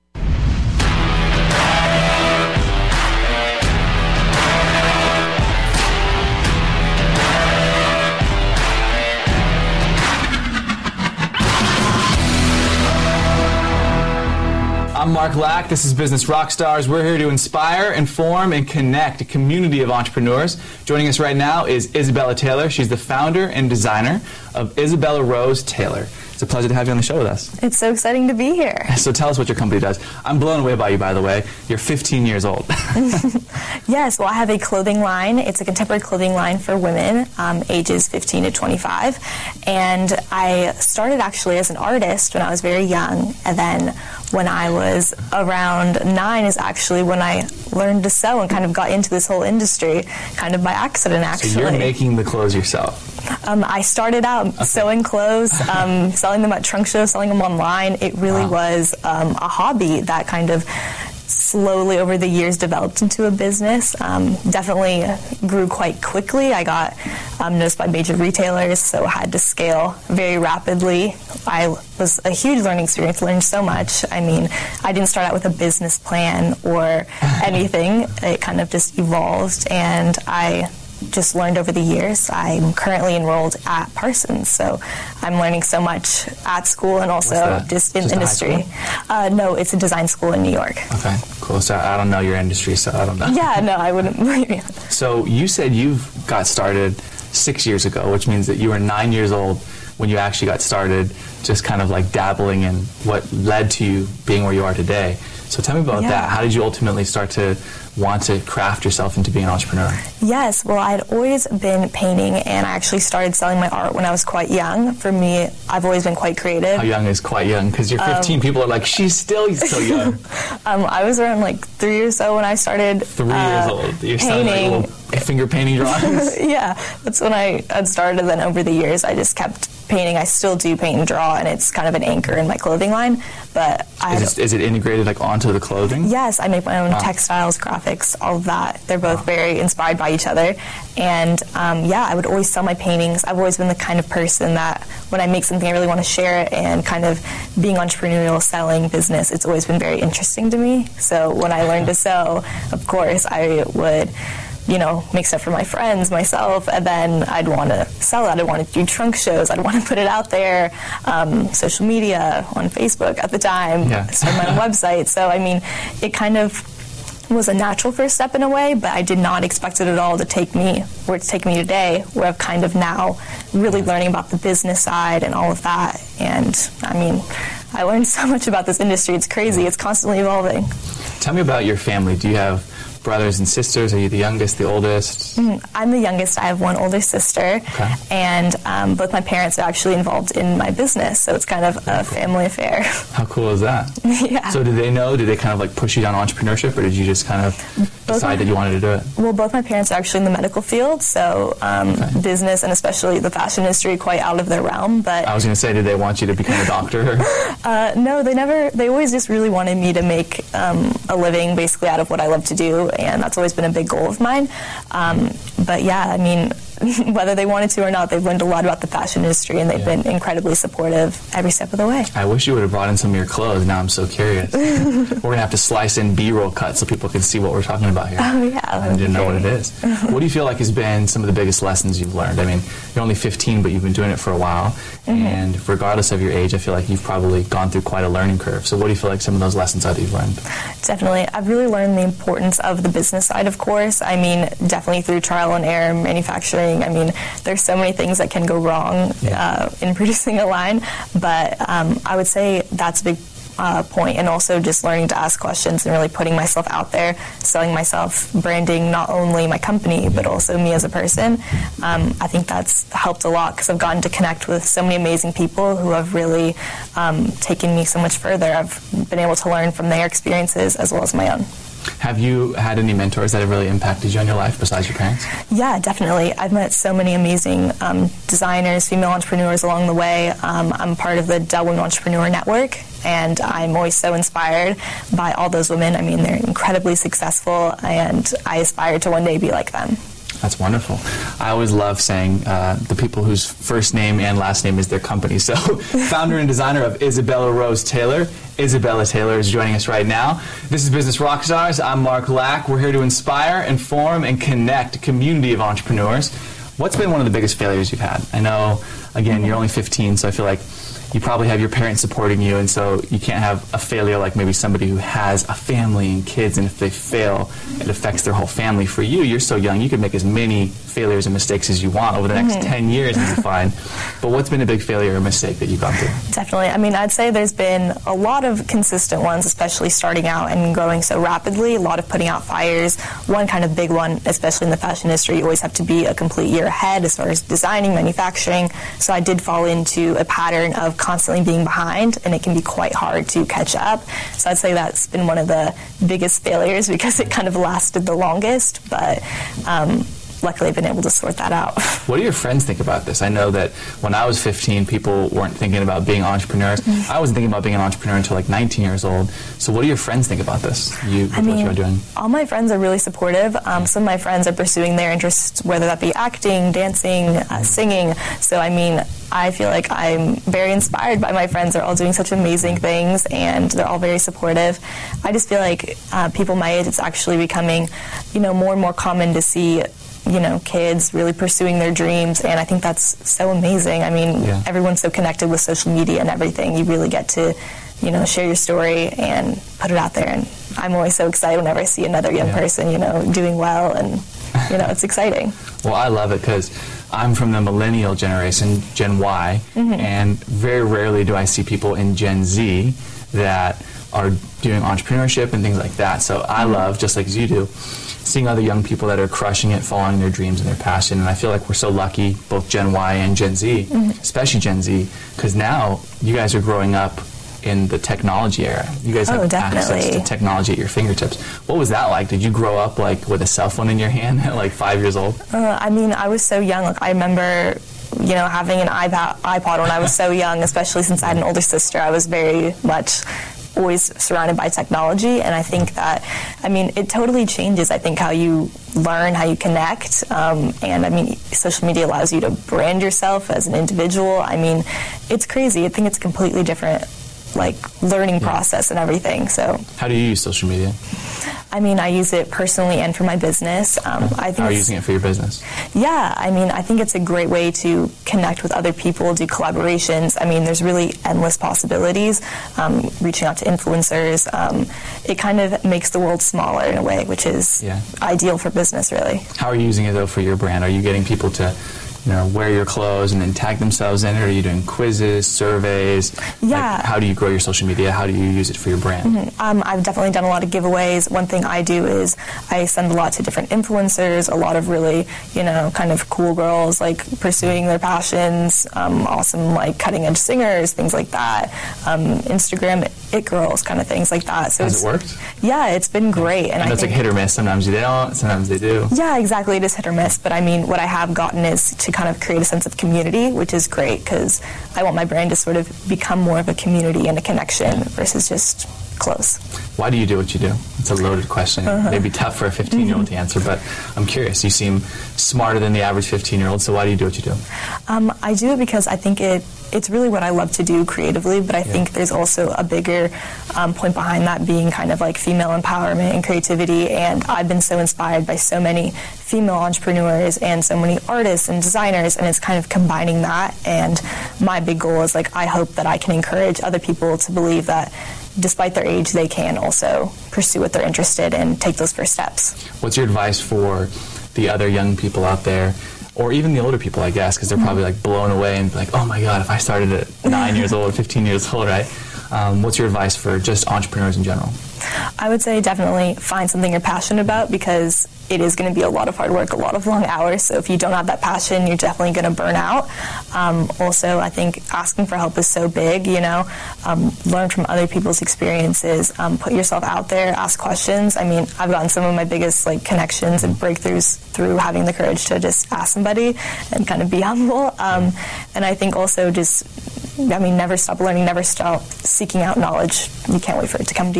I'm Mark Lack. This is Business Rockstars. We're here to inspire, inform, and connect a community of entrepreneurs. Joining us right now is Isabella Taylor. She's the founder and designer of Isabella Rose Taylor. It's a pleasure to have you on the show with us. It's so exciting to be here. So tell us what your company does. I'm blown away by you, by the way. You're fifteen years old. Yes, well, I have a clothing line. It's a contemporary clothing line for women, um, ages fifteen to twenty-five. And I started actually as an artist when I was very young. And then when I was around nine is actually when I learned to sew and kind of got into this whole industry, kind of by accident, actually. So you're making the clothes yourself? Um, I started out okay. sewing clothes, um, selling them at trunk shows, selling them online. It really wow. was um, a hobby that kind of slowly over the years developed into a business. Um, definitely grew quite quickly. I got um, noticed by major retailers, so I had to scale very rapidly. I was a huge learning experience, learned so much. I mean, I didn't start out with a business plan or anything. It kind of just evolved, and I just learned over the years. I'm currently enrolled at Parsons, so I'm learning so much at school and also just in just industry. Uh, no, it's a design school in New York. Okay, cool. So I don't know your industry, so I don't know. Yeah, no, I wouldn't believe you. So you said you got started six years ago, which means that you were nine years old when you actually got started, just kind of like dabbling in what led to you being where you are today. So tell me about yeah. that. How did you ultimately start to want to craft yourself into being an entrepreneur? Yes, well, I'd always been painting, and I actually started selling my art when I was quite young. For me, I've always been quite creative. How young is quite young? Because you're fifteen, um, people are like, she's still so young. um, I was around like three or so when I started Three uh, years old. You're painting. like little finger painting drawings? Yeah, that's when I had started. Then over the years, I just kept painting. I still do paint and draw, and it's kind of an anchor in my clothing line. But I is, it, is it integrated like onto the clothing? Yes, I make my own wow. textiles, graphics, all of that. They're both wow. very inspired by each other. And um, yeah, I would always sell my paintings. I've always been the kind of person that when I make something, I really want to share it. And kind of being entrepreneurial, selling business, it's always been very interesting to me. So when I learned to sew, of course, I would, you know, make stuff for my friends, myself, and then I'd want to sell it. I'd want to do trunk shows. I'd want to put it out there, um, social media, on Facebook at the time, yeah. start my own website. So, I mean, it kind of was a natural first step in a way, but I did not expect it at all to take me where it's taken me today, where I've kind of now really learning about the business side and all of that. And, I mean, I learned so much about this industry. It's crazy. It's constantly evolving. Tell me about your family. Do you have brothers and sisters? Are you the youngest, the oldest? Mm, I'm the youngest. I have one older sister, okay. and um, both my parents are actually involved in my business, so it's kind of Very a cool. family affair. How cool is that? Yeah. So did they know? Did they kind of like push you down entrepreneurship, or did you just kind of both decide my, that you wanted to do it? Well, both my parents are actually in the medical field, so um, okay. business and especially the fashion industry quite out of their realm. But I was going to say, did they want you to become a doctor? uh, no, they never. They always just really wanted me to make um, a living basically out of what I love to do, and that's always been a big goal of mine. Um, but yeah, I mean, whether they wanted to or not, they've learned a lot about the fashion industry, and they've yeah. been incredibly supportive every step of the way. I wish you would have brought in some of your clothes. Now I'm so curious. We're going to have to slice in B-roll cuts so people can see what we're talking about here. Oh, yeah. I didn't know what it is. What do you feel like has been some of the biggest lessons you've learned? I mean, you're only fifteen, but you've been doing it for a while. Mm-hmm. And regardless of your age, I feel like you've probably gone through quite a learning curve. So what do you feel like some of those lessons are that you've learned? Definitely. I've really learned the importance of the business side, of course. I mean, definitely through trial and error, manufacturing. I mean, there's so many things that can go wrong uh, in producing a line, but um, I would say that's a big uh, point, and also just learning to ask questions and really putting myself out there, selling myself, branding not only my company but also me as a person. Um, I think that's helped a lot because I've gotten to connect with so many amazing people who have really um, taken me so much further. I've been able to learn from their experiences as well as my own. Have you had any mentors that have really impacted you in your life besides your parents? Yeah, definitely. I've met so many amazing um, designers, female entrepreneurs along the way. Um, I'm part of the Dell Women Entrepreneur Network, and I'm always so inspired by all those women. I mean, they're incredibly successful, and I aspire to one day be like them. That's wonderful. I always love saying uh, the people whose first name and last name is their company. So, founder and designer of Isabella Rose Taylor, Isabella Taylor is joining us right now. This is Business Rockstars. I'm Mark Lack. We're here to inspire, inform, and connect a community of entrepreneurs. What's been one of the biggest failures you've had? I know, again, you're only fifteen, so I feel like you probably have your parents supporting you, and so you can't have a failure like maybe somebody who has a family and kids, and if they fail, it affects their whole family. For you, you're so young, you can make as many failures and mistakes as you want over the next mm-hmm. ten years and be fine. But what's been a big failure or mistake that you've gone through? Definitely. I mean, I'd say there's been a lot of consistent ones, especially starting out and growing so rapidly, a lot of putting out fires. One kind of big one, especially in the fashion industry, you always have to be a complete year ahead as far as designing, manufacturing. So I did fall into a pattern of constantly being behind, and it can be quite hard to catch up. So I'd say that's been one of the biggest failures because it kind of lasted the longest, but um, luckily I've been able to sort that out. What do your friends think about this? I know that when I was fifteen, people weren't thinking about being entrepreneurs. Mm-hmm. I wasn't thinking about being an entrepreneur until like nineteen years old. So what do your friends think about this? You, with I mean, what you're doing? All my friends are really supportive. Um, some of my friends are pursuing their interests, whether that be acting, dancing, uh, singing. So I mean, I feel like I'm very inspired by my friends. They're all doing such amazing things, and they're all very supportive. I just feel like uh, people my age, it's actually becoming, you know, more and more common to see, you know, kids really pursuing their dreams, and I think that's so amazing. I mean, yeah. everyone's so connected with social media and everything. You really get to, you know, share your story and put it out there, and I'm always so excited whenever I see another young yeah. person, you know, doing well, and, you know, it's exciting. Well, I love it because I'm from the millennial generation, Gen Y, mm-hmm. and very rarely do I see people in Gen Z that are doing entrepreneurship and things like that. So I mm-hmm. love, just like as you do, seeing other young people that are crushing it, following their dreams and their passion. And I feel like we're so lucky, both Gen Y and Gen Z, mm-hmm. especially Gen Z, because now you guys are growing up in the technology era. You guys have oh, access to technology at your fingertips. What was that like? Did you grow up like with a cell phone in your hand at like five years old? Uh, I mean, I was so young. Like, I remember, you know, having an iPad, iPod when I was so young, especially since I had an older sister. I was very much always surrounded by technology, and I think that, I mean, it totally changes, I think, how you learn, how you connect, um, and I mean, social media allows you to brand yourself as an individual. I mean, it's crazy. I think it's a completely different, like, learning yeah. process and everything. So how do you use social media? I mean, I use it personally and for my business. Um, I think How are you using it for your business? Yeah, I mean, I think it's a great way to connect with other people, do collaborations. I mean, there's really endless possibilities. Um, reaching out to influencers, um, it kind of makes the world smaller in a way, which is yeah. ideal for business, really. How are you using it, though, for your brand? Are you getting people to, you know, wear your clothes and then tag themselves in it? Are you doing quizzes, surveys? Yeah. Like, how do you grow your social media? How do you use it for your brand? Mm-hmm. Um, I've definitely done a lot of giveaways. One thing I do is I send a lot to different influencers, a lot of really, you know, kind of cool girls, like, pursuing their passions, um, awesome, like, cutting-edge singers, things like that. Um, Instagram it girls, kind of things like that. So Has it's, it worked? Yeah, it's been great. And, and I it's think, like hit or miss. Sometimes they don't, sometimes they do. Yeah, exactly. It is hit or miss. But I mean, what I have gotten is to kind of create a sense of community, which is great because I want my brand to sort of become more of a community and a connection versus just close. Why do you do what you do? It's a loaded question. Uh-huh. It may be tough for a fifteen-year-old mm-hmm. to answer, but I'm curious. You seem smarter than the average fifteen-year-old, so why do you do what you do? Um, I do it because I think it it's really what I love to do creatively, but I yeah. think there's also a bigger um, point behind that being kind of like female empowerment and creativity, and I've been so inspired by so many female entrepreneurs and so many artists and designers, and it's kind of combining that, and my big goal is, like, I hope that I can encourage other people to believe that despite their age, they can also pursue what they're interested in and take those first steps. What's your advice for the other young people out there, or even the older people, I guess, because they're probably like blown away and like, oh my God, if I started at nine years old, fifteen years old, right? Um, what's your advice for just entrepreneurs in general? I would say definitely find something you're passionate about, because it is going to be a lot of hard work, a lot of long hours. So if you don't have that passion, you're definitely going to burn out. Um, also, I think asking for help is so big, you know. Um, learn from other people's experiences. Um, put yourself out there. Ask questions. I mean, I've gotten some of my biggest, like, connections and breakthroughs through having the courage to just ask somebody and kind of be humble. Um, and I think also just, I mean, never stop learning, never stop seeking out knowledge. You can't wait for it to come to you.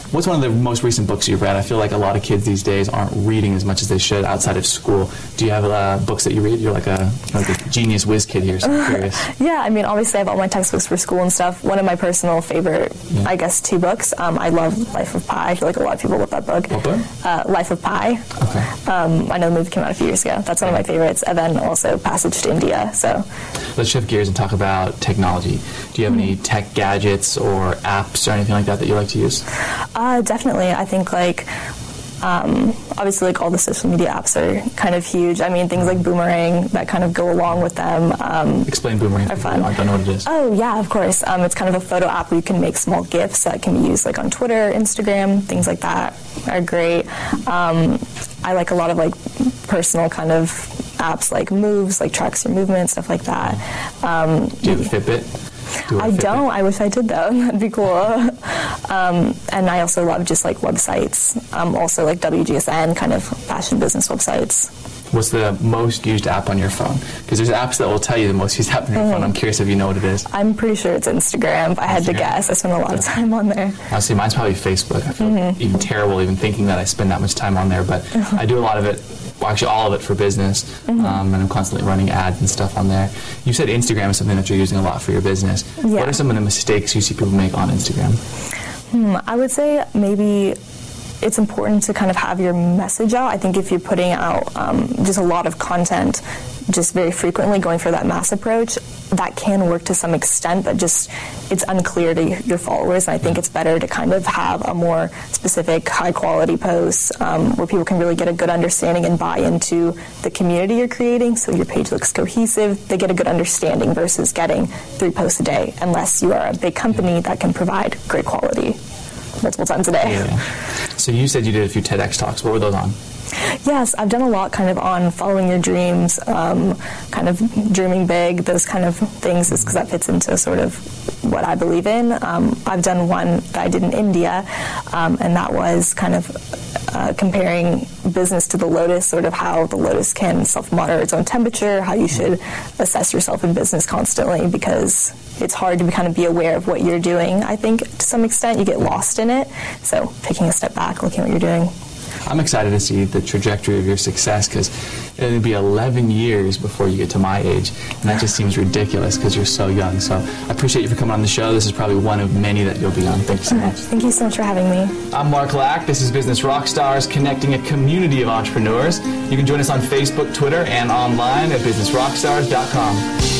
What's one of the most recent books you've read? I feel like a lot of kids these days aren't reading as much as they should outside of school. Do you have uh, books that you read? You're like a, like a genius whiz kid here, so I'm curious. Yeah, I mean, obviously I have all my textbooks for school and stuff. One of my personal favorite, yeah. I guess, two books. Um, I love Life of Pi. I feel like a lot of people love that book. What book? Uh, Life of Pi. Okay. Um, I know the movie came out a few years ago. That's one of my favorites. And then also Passage to India. So let's shift gears and talk about technology. Do you have any tech gadgets or apps or anything like that that you like to use? Uh, definitely. I think like um, obviously like all the social media apps are kind of huge. I mean, things like Boomerang that kind of go along with them. Um, Explain Boomerang. Are fun. I don't know what it is. Oh yeah, of course. Um, it's kind of a photo app where you can make small GIFs that can be used like on Twitter, Instagram, things like that are great. Um, I like a lot of like personal kind of apps like Moves, like tracks your movement, stuff like that. Um, Do you have a Fitbit? Do I don't. I wish I did, though. That'd be cool. Um, and I also love just like websites. Um, also like W G S N, kind of fashion business websites. What's the most used app on your phone? Because there's apps that will tell you the most used app on your mm-hmm. phone. I'm curious if you know what it is. I'm pretty sure it's Instagram. If I had Instagram. to guess. I spend a lot of time on there. Honestly, mine's probably Facebook. I feel mm-hmm. even terrible even thinking that I spend that much time on there. But mm-hmm. I do a lot of it. Well, actually, all of it for business, mm-hmm. um, and I'm constantly running ads and stuff on there. You said Instagram is something that you're using a lot for your business. Yeah. What are some of the mistakes you see people make on Instagram? Hmm, I would say maybe it's important to kind of have your message out. I think if you're putting out um, just a lot of content just very frequently, going for that mass approach, that can work to some extent, but just it's unclear to your followers. And I think it's better to kind of have a more specific, high-quality post um, where people can really get a good understanding and buy into the community you're creating, so your page looks cohesive. They get a good understanding versus getting three posts a day, unless you are a big company that can provide great quality multiple times a day. Yeah. So you said you did a few TEDx talks. What were those on? Yes, I've done a lot kind of on following your dreams, um, kind of dreaming big, those kind of things, just because that fits into sort of what I believe in. Um, I've done one that I did in India, um, and that was kind of uh, comparing business to the lotus, sort of how the lotus can self-monitor its own temperature, how you should assess yourself in business constantly, because it's hard to kind of be aware of what you're doing. I think to some extent you get lost in it, so taking a step back, looking at what you're doing. I'm excited to see the trajectory of your success, because it'll be eleven years before you get to my age, and that just seems ridiculous because you're so young. So I appreciate you for coming on the show. This is probably one of many that you'll be on. Thank you so much. Thank you so much for having me. I'm Mark Lack. This is Business Rockstars, connecting a community of entrepreneurs. You can join us on Facebook, Twitter, and online at business rockstars dot com.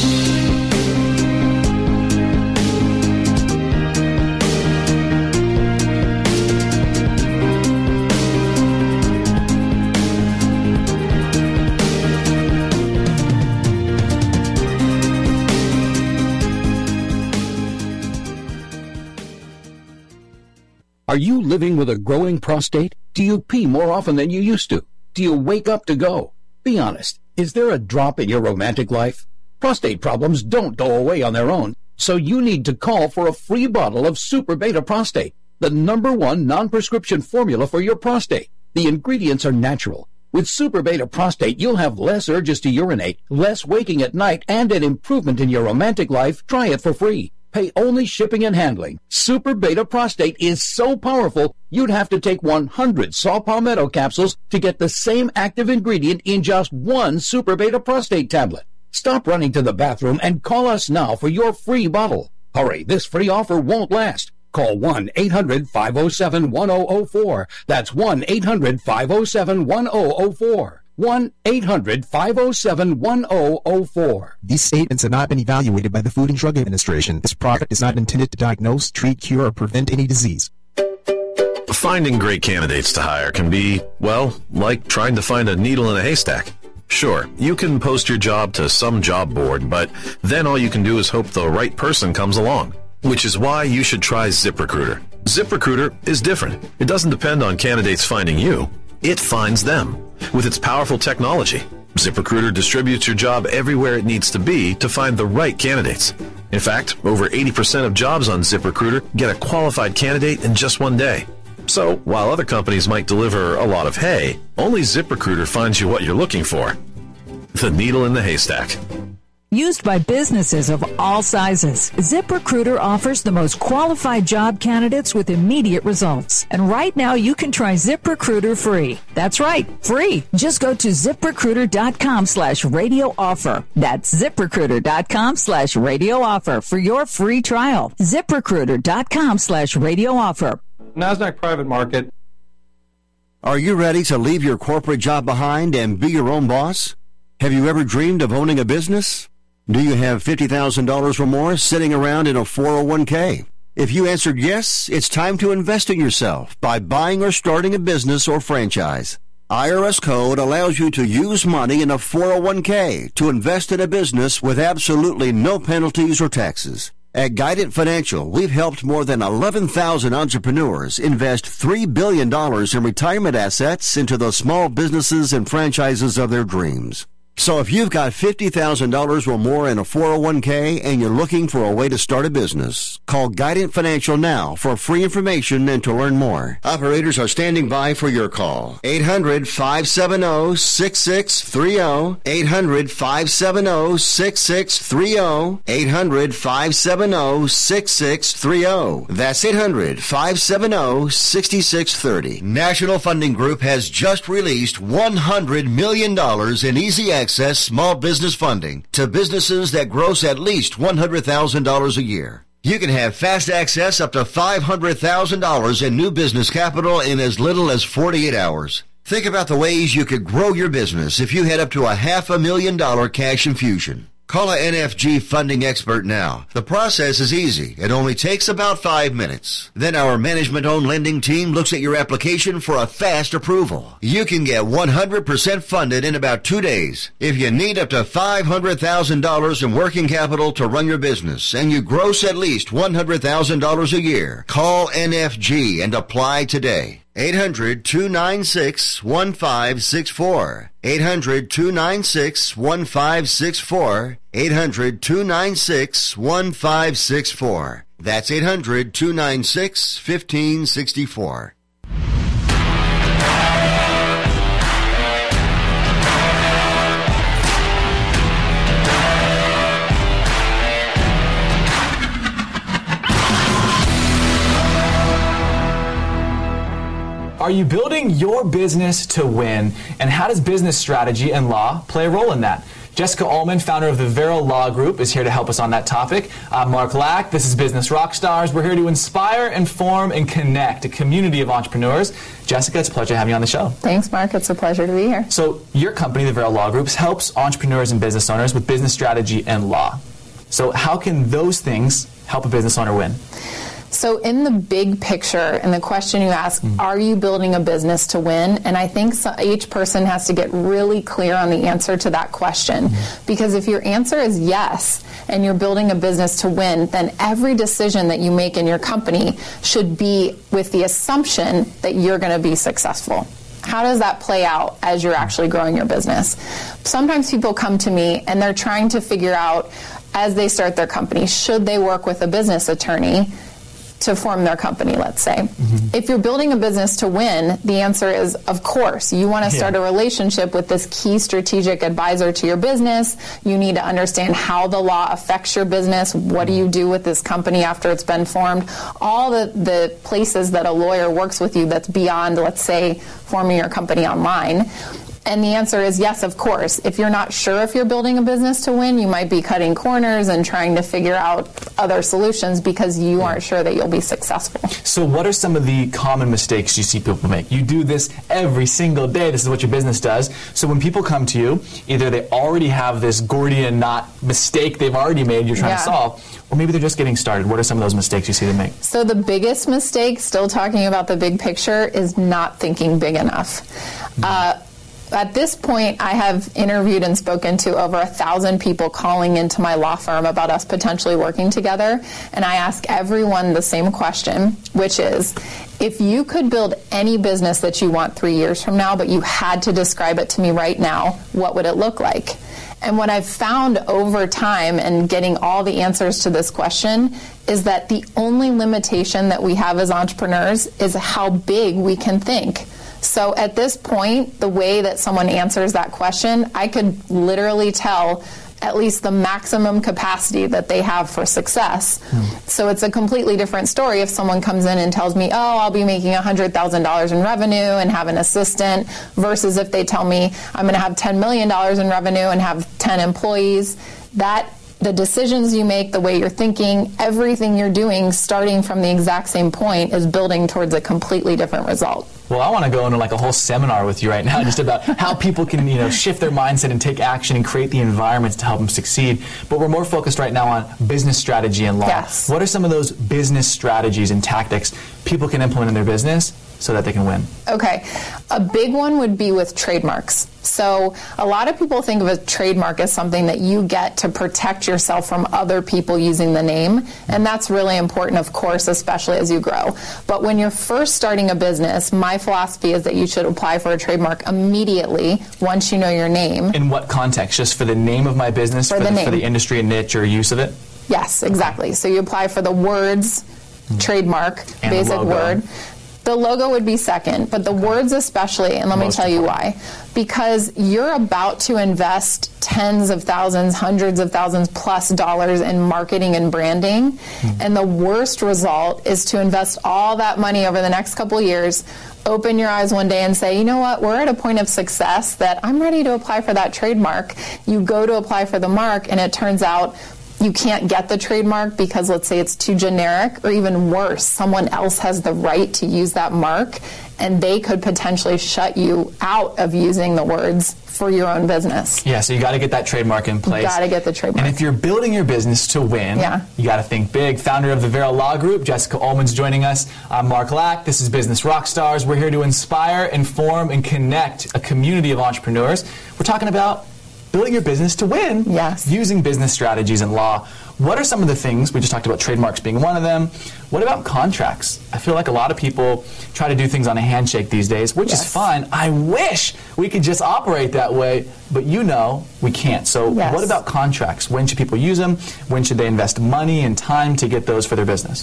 Are you living with a growing prostate? Do you pee more often than you used to? Do you wake up to go? Be honest. Is there a drop in your romantic life? Prostate problems don't go away on their own, so you need to call for a free bottle of Super Beta Prostate, the number one non-prescription formula for your prostate. The ingredients are natural. With Super Beta Prostate, you'll have less urges to urinate, less waking at night, and an improvement in your romantic life. Try it for free. Pay only shipping and handling. Super Beta Prostate is so powerful, you'd have to take one hundred Saw Palmetto capsules to get the same active ingredient in just one Super Beta Prostate tablet. Stop running to the bathroom and call us now for your free bottle. Hurry, this free offer won't last. Call one eight hundred five oh seven one oh oh four. That's one eight hundred five oh seven one oh oh four. one eight hundred five oh seven one oh oh four. These statements have not been evaluated by the Food and Drug Administration. This product is not intended to diagnose, treat, cure, or prevent any disease. Finding great candidates to hire can be, well, like trying to find a needle in a haystack. Sure, you can post your job to some job board, but then all you can do is hope the right person comes along. Which is why you should try ZipRecruiter. ZipRecruiter is different. It doesn't depend on candidates finding you. It finds them. With its powerful technology, ZipRecruiter distributes your job everywhere it needs to be to find the right candidates. In fact, over eighty percent of jobs on ZipRecruiter get a qualified candidate in just one day. So, while other companies might deliver a lot of hay, only ZipRecruiter finds you what you're looking for. The needle in the haystack. used by businesses of all sizes. ZipRecruiter offers the most qualified job candidates with immediate results. And right now you can try ZipRecruiter free. That's right, free. Just go to ZipRecruiter.com slash radio offer. That's ZipRecruiter.com slash radio offer for your free trial. ZipRecruiter.com slash radio offer. NASDAQ Private Market. Are you ready to leave your corporate job behind and be your own boss? Have you ever dreamed of owning a business? Do you have fifty thousand dollars or more sitting around in a four oh one k? If you answered yes, it's time to invest in yourself by buying or starting a business or franchise. I R S Code allows you to use money in a four oh one k to invest in a business with absolutely no penalties or taxes. At Guidant Financial, we've helped more than eleven thousand entrepreneurs invest three billion dollars in retirement assets into the small businesses and franchises of their dreams. So if you've got fifty thousand dollars or more in a four oh one k and you're looking for a way to start a business, call Guidant Financial now for free information and to learn more. Operators are standing by for your call. eight hundred, five seven zero, six six three zero. eight hundred, five seven zero, six six three zero. eight hundred, five seven zero, six six three zero. That's eight hundred, five seven zero, six six three zero. National Funding Group has just released one hundred million dollars in easy access Access small business funding to businesses that gross at least one hundred thousand dollars a year. You can have fast access up to five hundred thousand dollars in new business capital in as little as forty-eight hours. Think about the ways you could grow your business if you had up to a half a million dollar cash infusion. Call a N F G funding expert now. The process is easy. It only takes about five minutes. Then our management-owned lending team looks at your application for a fast approval. You can get one hundred percent funded in about two days. If you need up to five hundred thousand dollars in working capital to run your business and you gross at least one hundred thousand dollars a year, call N F G and apply today. eight hundred, two nine six, one five six four. eight hundred, two nine six, one five six four. eight hundred, two nine six, one five six four. That's eight hundred, two nine six, one five six four. Are you building your business to win? And how does business strategy and law play a role in that? Jessica Ullman, founder of the Vero Law Group, is here to help us on that topic. I'm Mark Lack. This is Business Rockstars. We're here to inspire, inform, and connect a community of entrepreneurs. Jessica, it's a pleasure having you on the show. Thanks, Mark. It's a pleasure to be here. So your company, the Vero Law Group, helps entrepreneurs and business owners with business strategy and law. So how can those things help a business owner win? So in the big picture, and the question you ask, mm-hmm. are you building a business to win? And I think so, each person has to get really clear on the answer to that question. Mm-hmm. Because if your answer is yes, and you're building a business to win, then every decision that you make in your company should be with the assumption that you're going to be successful. How does that play out as you're actually growing your business? Sometimes people come to me and they're trying to figure out, as they start their company, should they work with a business attorney to form their company, let's say. Mm-hmm. If you're building a business to win, the answer is, of course. You want to start yeah. a relationship with this key strategic advisor to your business. You need to understand how the law affects your business. What do you do with this company after it's been formed? All the, the places that a lawyer works with you that's beyond, let's say, forming your company online. And the answer is yes, of course. If you're not sure if you're building a business to win, you might be cutting corners and trying to figure out other solutions because you aren't sure that you'll be successful. So what are some of the common mistakes you see people make? You do this every single day. This is what your business does. So when people come to you, either they already have this Gordian knot mistake they've already made you're trying yeah. to solve, or maybe they're just getting started. What are some of those mistakes you see them make? So the biggest mistake, still talking about the big picture, is not thinking big enough. Mm-hmm. Uh, At this point, I have interviewed and spoken to over a thousand people calling into my law firm about us potentially working together. And I ask everyone the same question, which is, if you could build any business that you want three years from now, but you had to describe it to me right now, what would it look like? And what I've found over time and getting all the answers to this question is that the only limitation that we have as entrepreneurs is how big we can think. So at this point, the way that someone answers that question, I could literally tell at least the maximum capacity that they have for success. Mm. So it's a completely different story if someone comes in and tells me, oh, I'll be making one hundred thousand dollars in revenue and have an assistant, versus if they tell me I'm going to have ten million dollars in revenue and have ten employees. That the decisions you make, the way you're thinking, everything you're doing, starting from the exact same point, is building towards a completely different result. Well, I want to go into like a whole seminar with you right now just about how people can, you know, shift their mindset and take action and create the environments to help them succeed. But we're more focused right now on business strategy and law. Yes. What are some of those business strategies and tactics people can implement in their business so that they can win? Okay. A big one would be with trademarks. So a lot of people think of a trademark as something that you get to protect yourself from other people using the name. And that's really important, of course, especially as you grow. But when you're first starting a business, my philosophy is that you should apply for a trademark immediately once you know your name. In what context? Just for the name of my business? For, for the, the name. For the industry and niche or use of it? Yes, exactly. So you apply for the words, mm-hmm. trademark, and basic word. The logo would be second, but the words especially, and let Most me tell important. you why. Because you're about to invest tens of thousands, hundreds of thousands plus dollars in marketing and branding, mm-hmm. and the worst result is to invest all that money over the next couple of years, open your eyes one day and say, you know what, we're at a point of success that I'm ready to apply for that trademark. You go to apply for the mark, and it turns out you can't get the trademark because, let's say, it's too generic, or even worse, someone else has the right to use that mark, and they could potentially shut you out of using the words for your own business. Yeah, so you got to get that trademark in place. You got to get the trademark. And if you're building your business to win, yeah. you got to think big. Founder of the Vera Law Group, Jessica Ullman's joining us. I'm Mark Lack. This is Business Rockstars. We're here to inspire, inform, and connect a community of entrepreneurs. We're talking about building your business to win, yes. using business strategies and law. What are some of the things? We just talked about trademarks being one of them. What about contracts? I feel like a lot of people try to do things on a handshake these days, which yes. is fine. I wish we could just operate that way, but you know we can't. So yes. what about contracts? When should people use them? When should they invest money and time to get those for their business?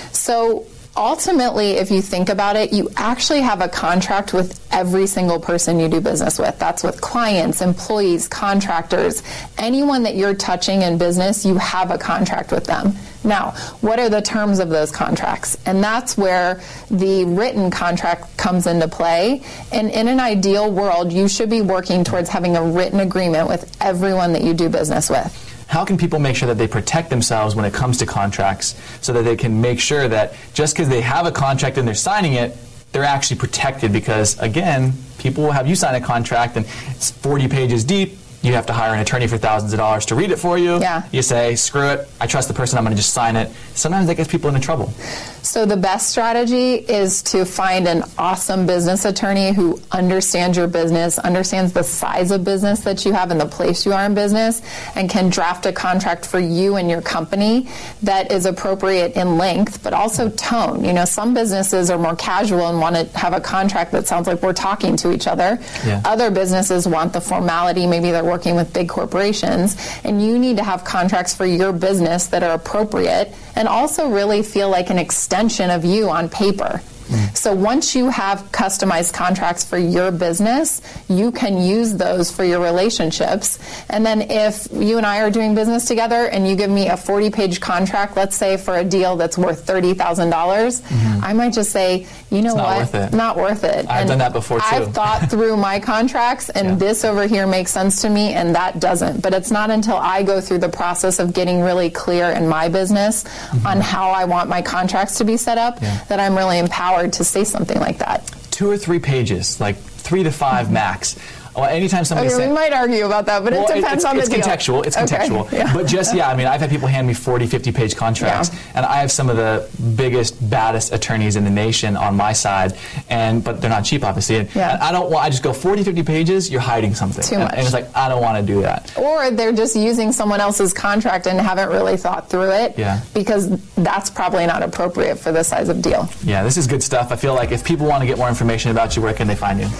So ultimately, if you think about it, you actually have a contract with every single person you do business with. That's with clients, employees, contractors, anyone that you're touching in business, you have a contract with them. Now, what are the terms of those contracts? And that's where the written contract comes into play. And in an ideal world, you should be working towards having a written agreement with everyone that you do business with. How can people make sure that they protect themselves when it comes to contracts so that they can make sure that just because they have a contract and they're signing it, they're actually protected? Because, again, people will have you sign a contract and it's forty pages deep. You have to hire an attorney for thousands of dollars to read it for you. Yeah. You say, screw it, I trust the person, I'm going to just sign it. Sometimes that gets people into trouble. So the best strategy is to find an awesome business attorney who understands your business, understands the size of business that you have and the place you are in business, and can draft a contract for you and your company that is appropriate in length, but also tone. You know, some businesses are more casual and want to have a contract that sounds like we're talking to each other. Yeah. Other businesses want the formality. Maybe they're working with big corporations, and you need to have contracts for your business that are appropriate and also really feel like an extension of you on paper. Mm. So once you have customized contracts for your business, you can use those for your relationships. And then if you and I are doing business together and you give me a forty-page contract, let's say for a deal that's worth thirty thousand dollars, mm-hmm. I might just say, you know it's not what, worth it. not worth it. I've and done that before too. I've thought through my contracts, and yeah. this over here makes sense to me and that doesn't. But it's not until I go through the process of getting really clear in my business mm-hmm. on how I want my contracts to be set up yeah. that I'm really empowered to say something like that. Two or three pages, like three to five mm-hmm. max. Well, anytime somebody okay, says, we might argue about that, but well, it depends it's, on it's the deal. Contextual, it's okay. contextual. Yeah. But just, yeah, I mean, I've had people hand me forty, fifty page contracts, yeah. and I have some of the biggest, baddest attorneys in the nation on my side, and but they're not cheap, obviously. And, yeah. and I don't want, I just go forty, fifty pages, you're hiding something. Too and, much. And it's like, I don't want to do that. Or they're just using someone else's contract and haven't really thought through it, yeah. because that's probably not appropriate for this size of deal. Yeah, this is good stuff. I feel like if people want to get more information about you, where can they find you?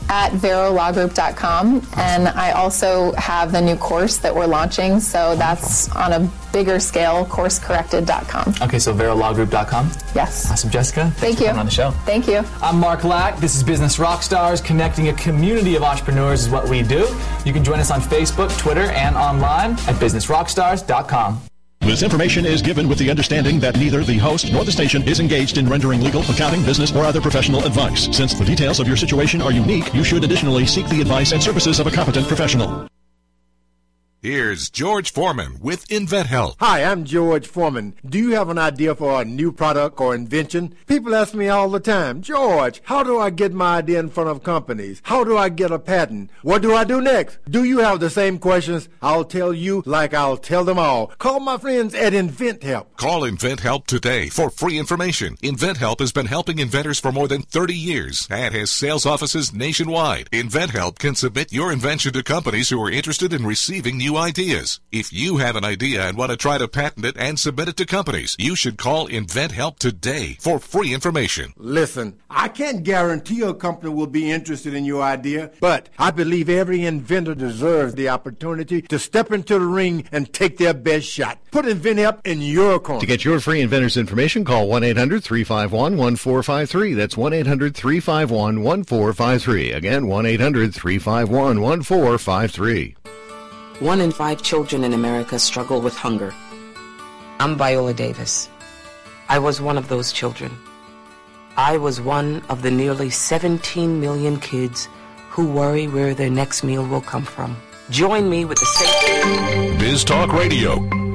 at vero law group dot com. And I also have the new course that we're launching, so that's on a bigger scale, course corrected dot com. Okay, so vero law group dot com? Yes. Awesome, Jessica. Thanks Thank for you. coming on the show. Thank you. I'm Mark Lack. This is Business Rockstars. Connecting a community of entrepreneurs is what we do. You can join us on Facebook, Twitter, and online at business rockstars dot com. This information is given with the understanding that neither the host nor the station is engaged in rendering legal, accounting, business, or other professional advice. Since the details of your situation are unique, you should additionally seek the advice and services of a competent professional. Here's George Foreman with InventHelp. Hi, I'm George Foreman. Do you have an idea for a new product or invention? People ask me all the time, George, how do I get my idea in front of companies? How do I get a patent? What do I do next? Do you have the same questions? I'll tell you like I'll tell them all. Call my friends at InventHelp. Call InventHelp today for free information. InventHelp has been helping inventors for more than thirty years and has sales offices nationwide. InventHelp can submit your invention to companies who are interested in receiving new ideas. If you have an idea and want to try to patent it and submit it to companies, you should call InventHelp today for free information. Listen, I can't guarantee a company will be interested in your idea, but I believe every inventor deserves the opportunity to step into the ring and take their best shot. Put InventHelp in your corner. To get your free inventor's information, call one eight hundred three five one one four five three. That's one eight hundred three five one one four five three. Again, one eight hundred three five one one four five three. One in five children in America struggle with hunger. I'm Viola Davis. I was one of those children. I was one of the nearly seventeen million kids who worry where their next meal will come from. Join me with the safety. Biz Talk Radio.